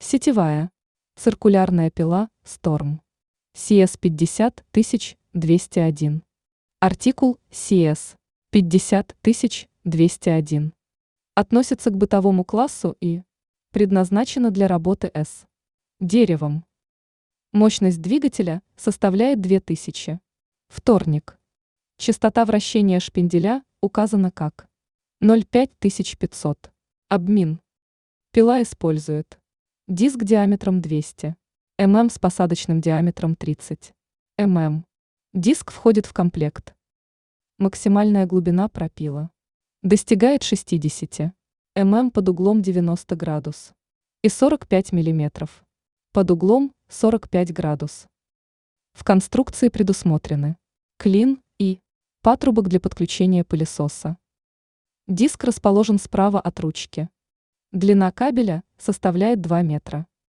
Сетевая. Циркулярная пила Storm. CS 50201. Артикул CS 50201. Относится к бытовому классу и предназначена для работы с деревом. Мощность двигателя составляет 2000. Вторник. Частота вращения шпинделя указана как 0,5500. Обмин. Пила использует диск диаметром 200 мм с посадочным диаметром 30 мм. Диск входит в комплект. Максимальная глубина пропила достигает 60 мм под углом 90 градус и 45 мм под углом 45 градус. В конструкции предусмотрены клин и патрубок для подключения пылесоса. Диск расположен справа от ручки. Длина кабеля составляет 2 метра.